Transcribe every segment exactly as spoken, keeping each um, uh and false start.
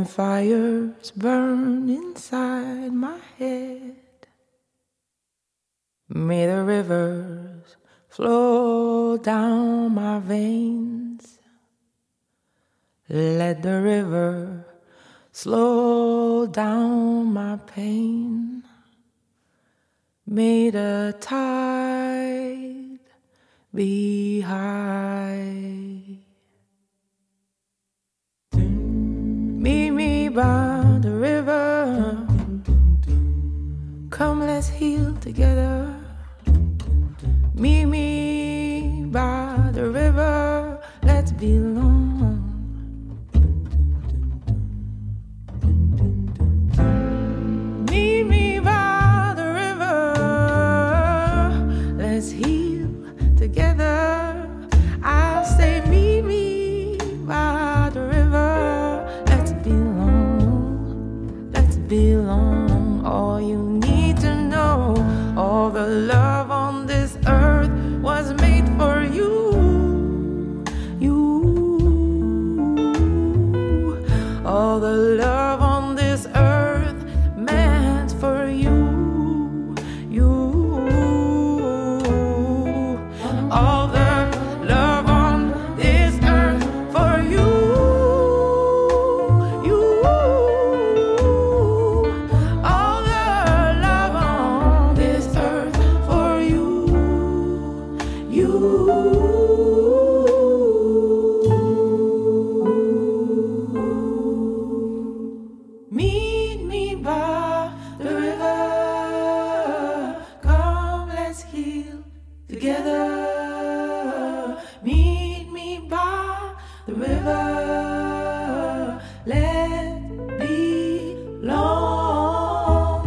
and fires burn inside my head. May the rivers flow down my veins. Let the river slow down my pain. May the tide be high. Meet me by the river. Come, let's heal together. Meet me by the river. Let's belong. Meet me by the river. Let's heal together. I say, meet me by the river. Let's belong. Let's belong. All you need to know, all the love on this earth was made for you. You. All the love on this earth meant for you. You. All the love on this earth for you. You. All the love on this earth for you. You. Meet me by the river. Come, let's heal together. Meet me by the river. Let belong.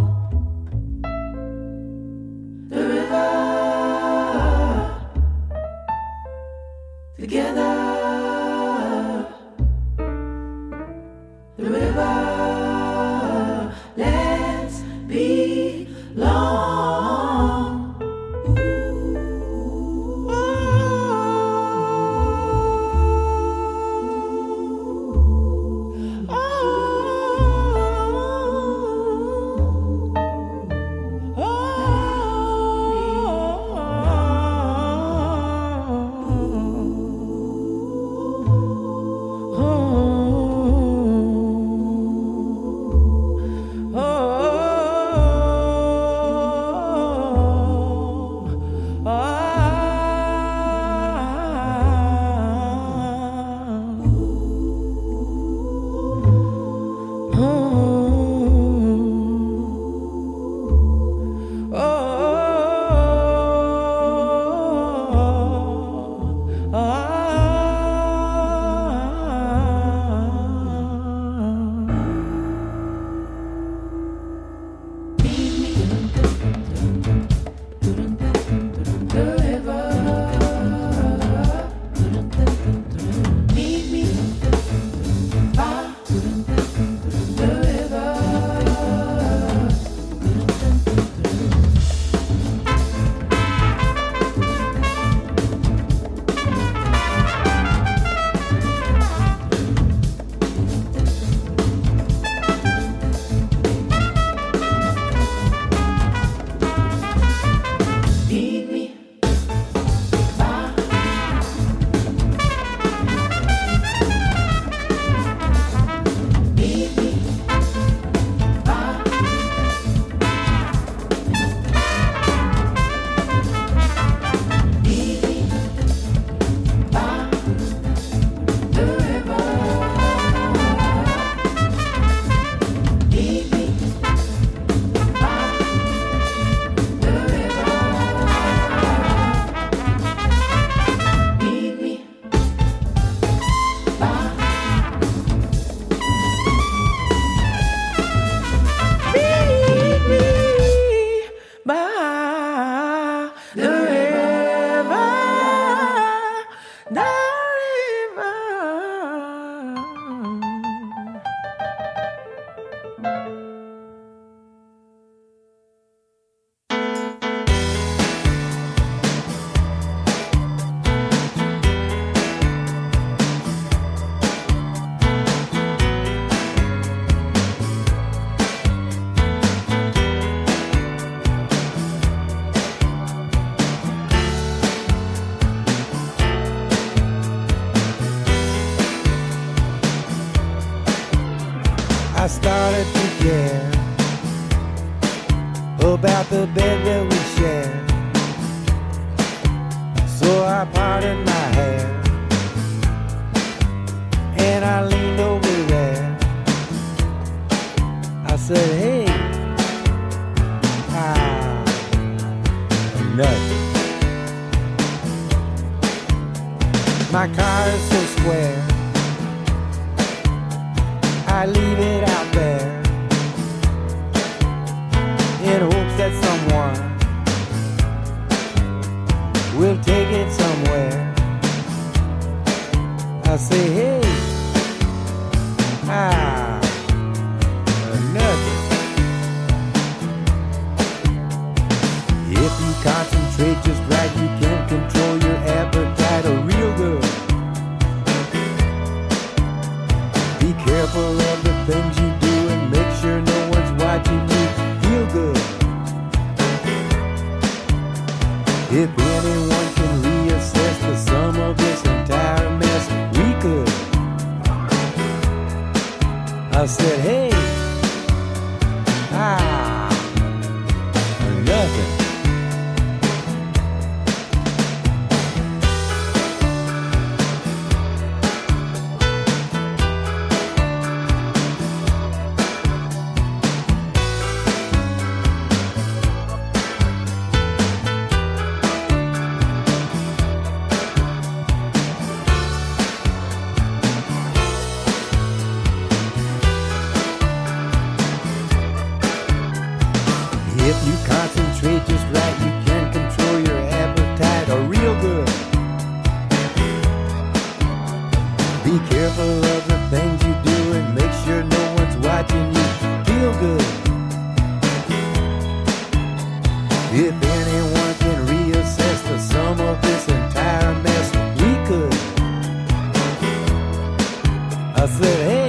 The river. Together. The river. Let's belong. Ooh. Oh. Oh. Oh. Oh. about the bed that we share. So I parted my hair and I leaned over there. I said, hey, ah, nothing. My car is so square, I leave it out there in hopes that someone will take it somewhere. I say, hey, ah, nothing. If you concentrate just right, you can control your appetite real good. Be careful of the things you do and make sure no one's watching you. Feel good. If anyone can reassess the sum of this entire mess, we could. I said, hey, ah, nothing. If you concentrate just right, you can control your appetite or real good. Be careful of the things you do and make sure no one's watching you. Feel good. If anyone can reassess the sum of this entire mess, we could. I said, hey,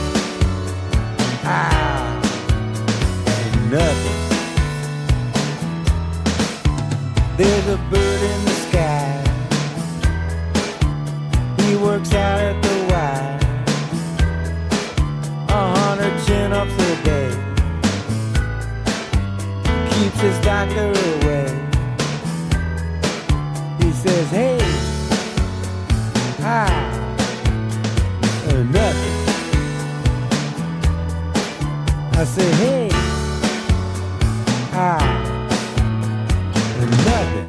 ah, nothing. There's a bird in the sky. He works out at the Y. A hundred chin-ups a day. Keeps his doctor away. He says, hey, ah, uh, nothing. I say, hey, ah, nothing.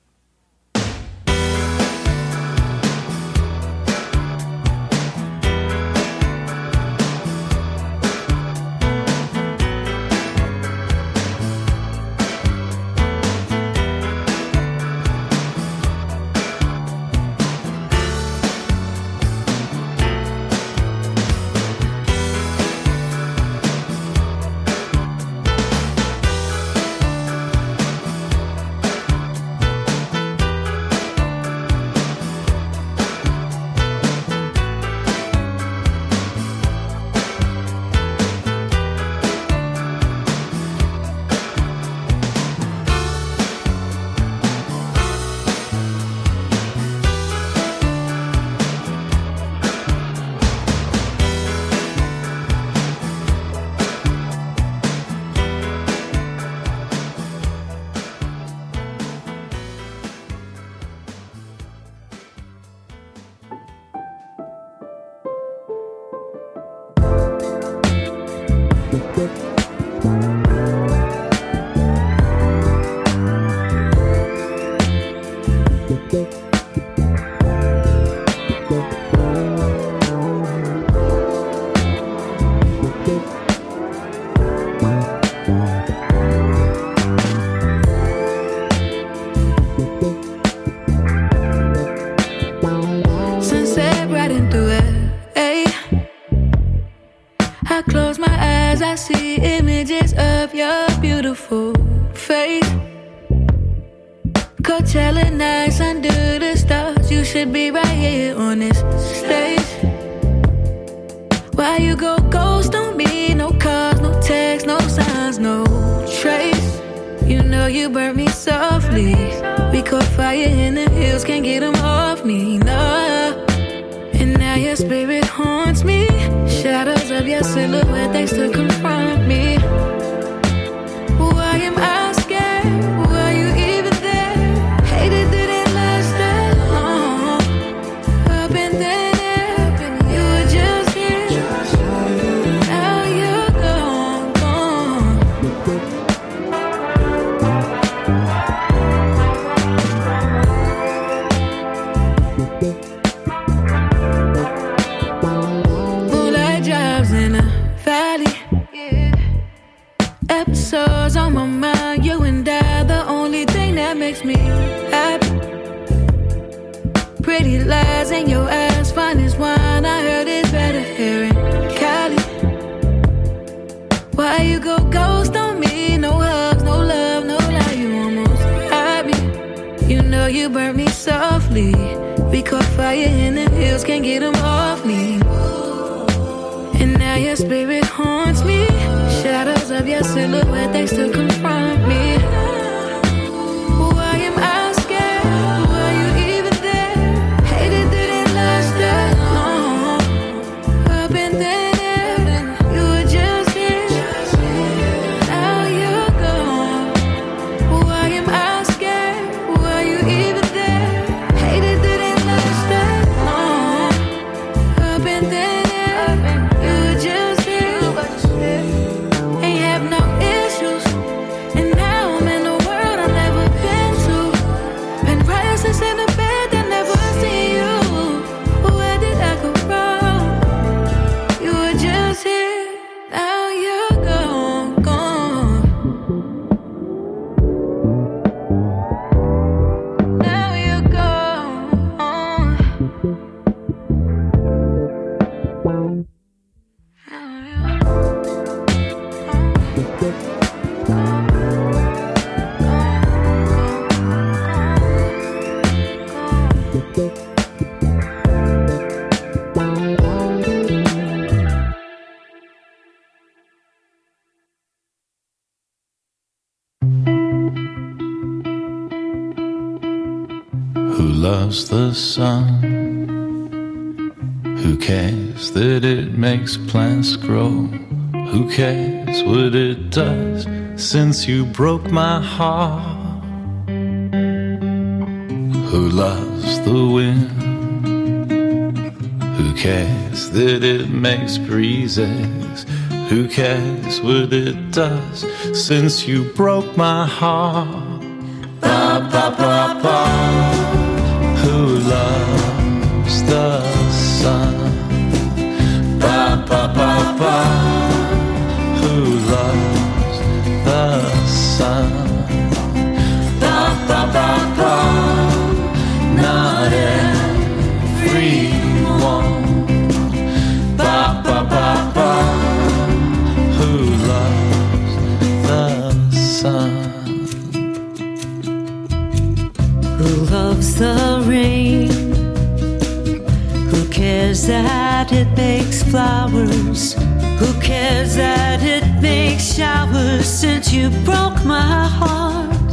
Sunset riding through it, ayy. I close my eyes, I see images of your beautiful face. Coachella nights under the stars, you should be right here on this stage. Why you go ghost on me? No calls, no texts, no signs, no trace. You know you burnt me softly. We caught fire in the hills, can't get them off me, no. And now your spirit haunts me. Shadows of your silhouette, they still confront me. Why am I yours on my mind. You and I, the only thing that makes me happy. Pretty lies in your eyes, fine as wine. I heard it's better here in Cali. Why you go ghost on me? No hugs, no love, no lie. You almost had me. You know you burnt me softly. We caught fire in the hills, can't get them off me. And now your spirit haunts me. Shadows of your silhouette, they still confront me. Why am I scared? Were you even there? Hate it didn't last that long. Up and then you were just here. Now you're gone. Why am I scared? Were you even there? Hate it didn't last that long. Up and then loves the sun? Who cares that it makes plants grow? Who cares what it does since you broke my heart? Who loves the wind? Who cares that it makes breezes? Who cares what it does since you broke my heart? Ba ba ba ba. Who loves the sun? Ba ba ba ba. Who loves the sun? Ba ba ba ba. Not everyone. Ba ba ba ba. Who loves the sun? Who loves the rain? Who cares that it makes flowers? Who cares that it makes showers since you broke my heart?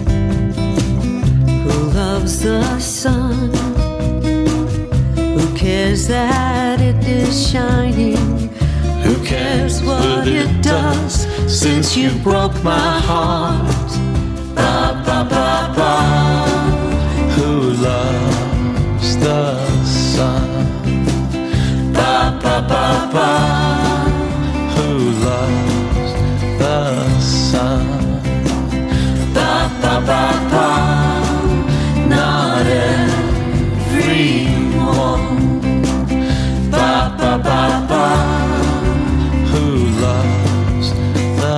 Who loves the sun? Who cares that it is shining? Who cares what it does since you broke my heart? Ba ba ba ba. Who loves the sun? Ba ba ba ba. Who loves the sun? Ba ba ba ba. Not everyone. Ba ba ba ba. Who loves the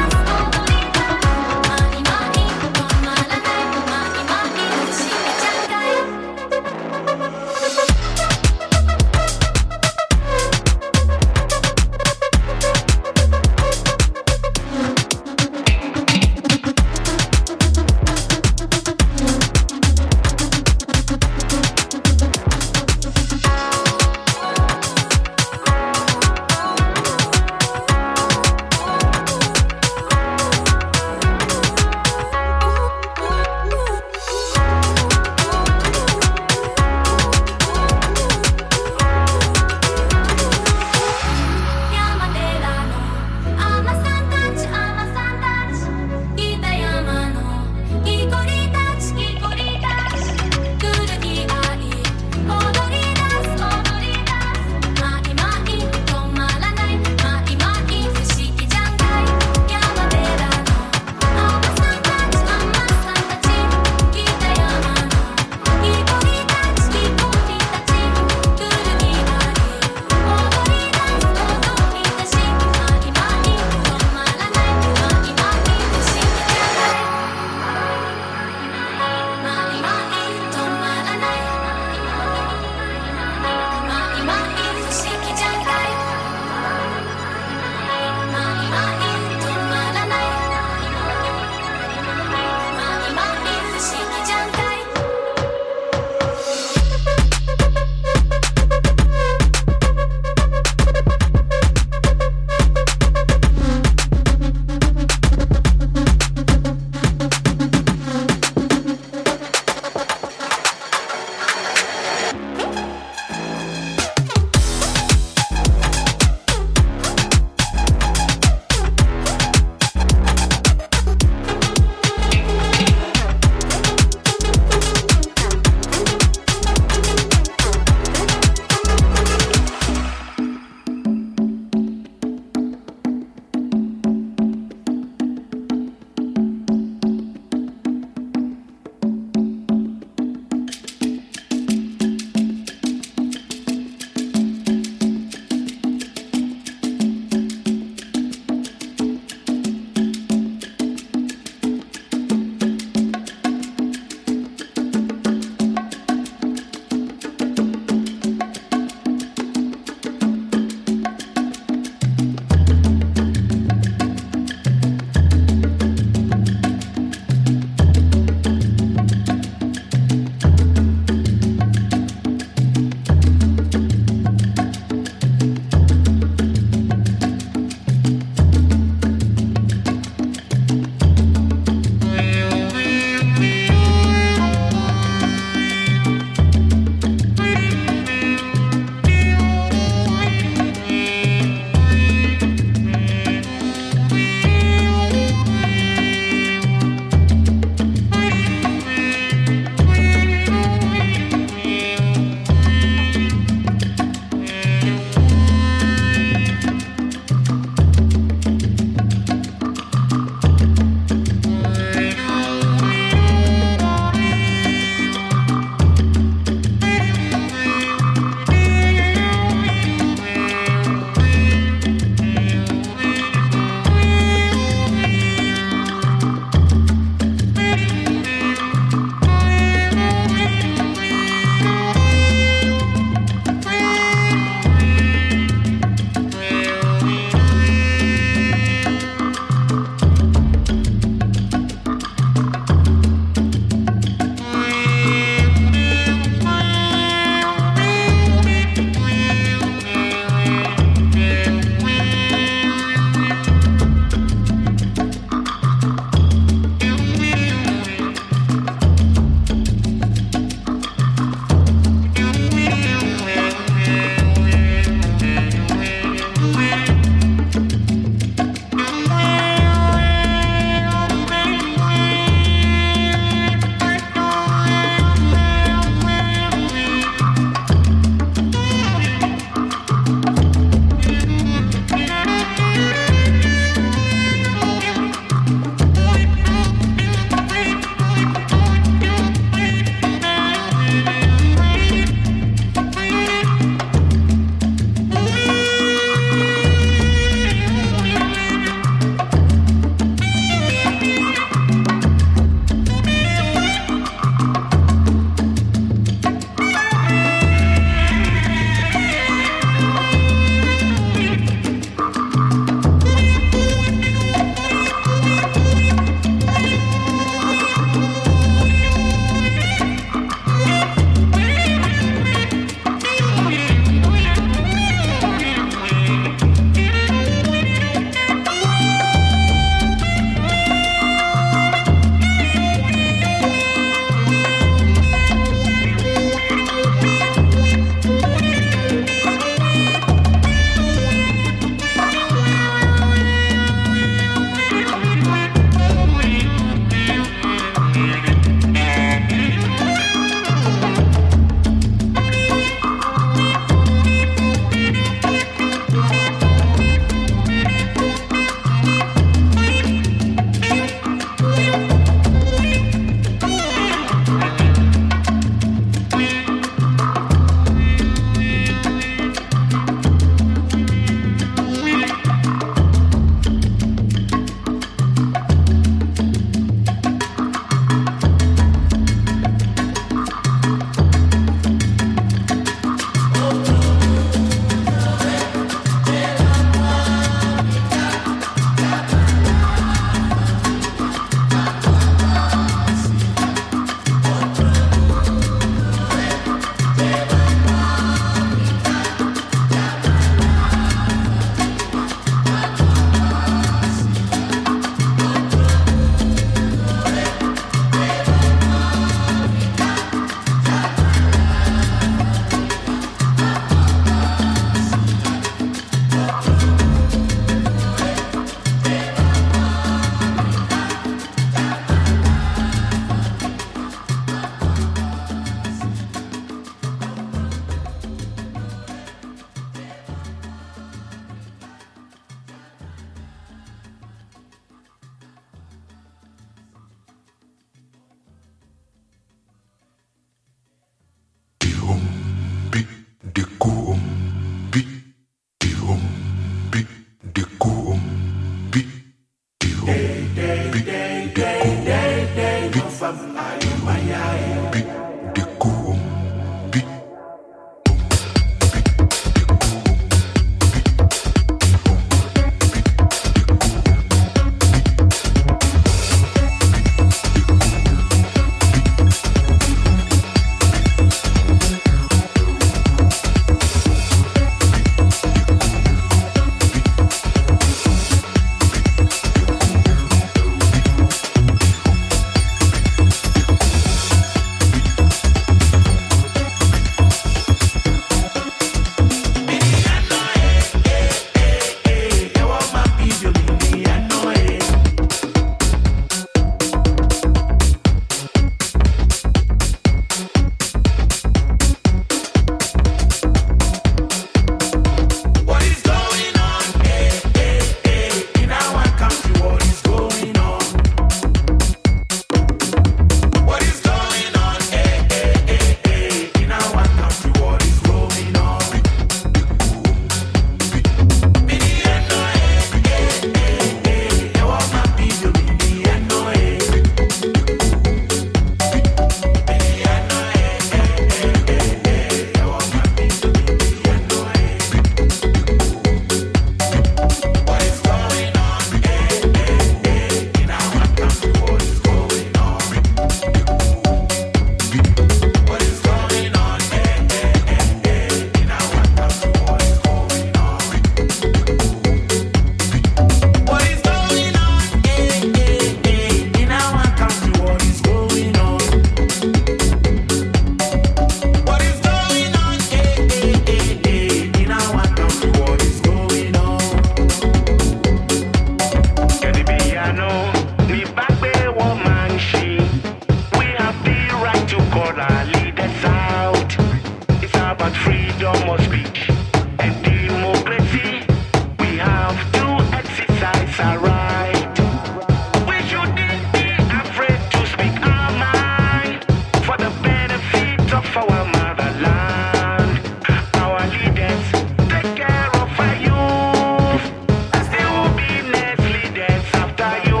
but freedom must be. In democracy, we have to exercise our right. We shouldn't be afraid to speak our mind for the benefit of our motherland. Our leaders take care of our youth, as they will be next leaders after you.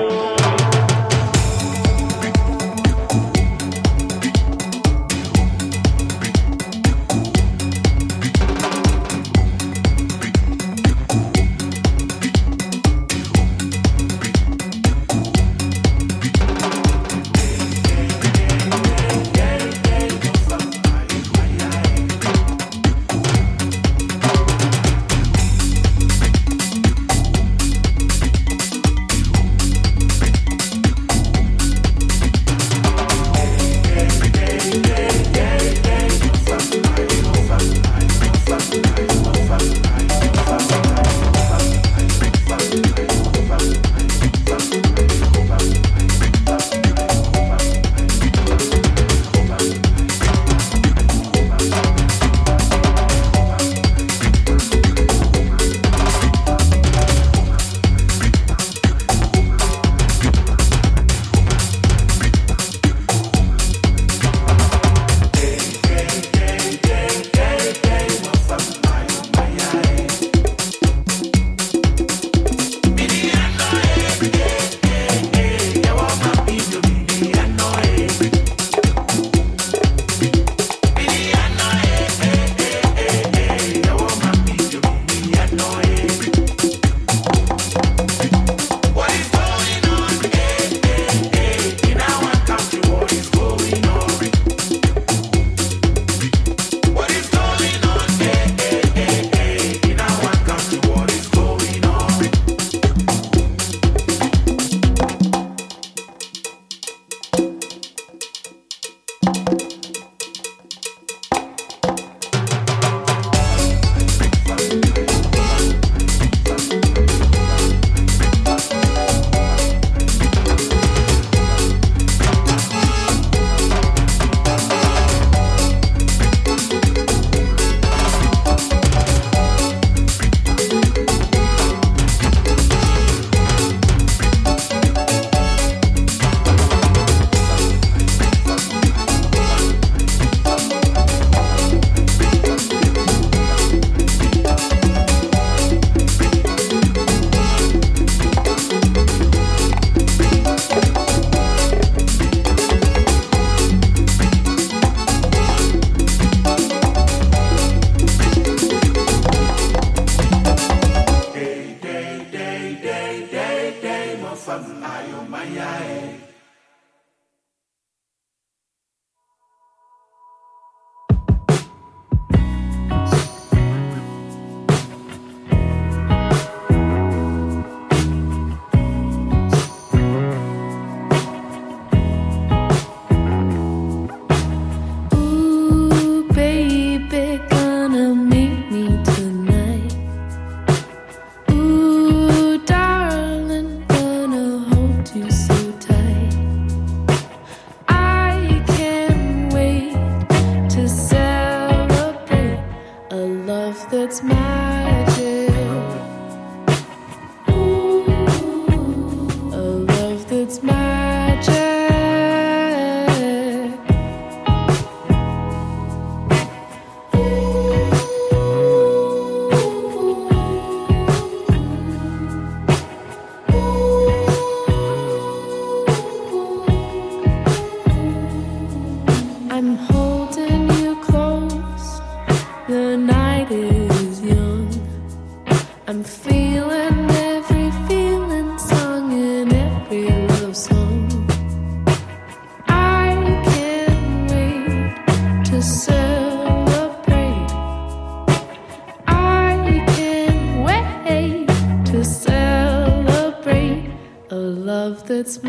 That's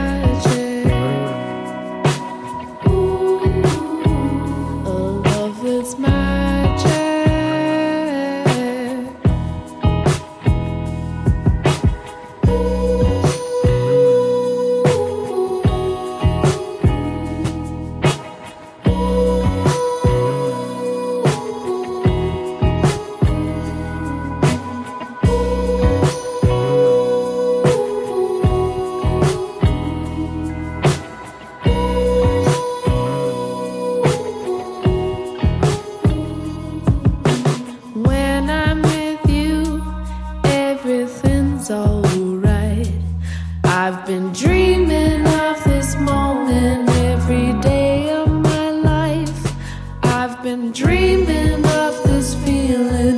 magic. Ooh, a love that's magic. Ooh, ooh, ooh. dreaming of this feeling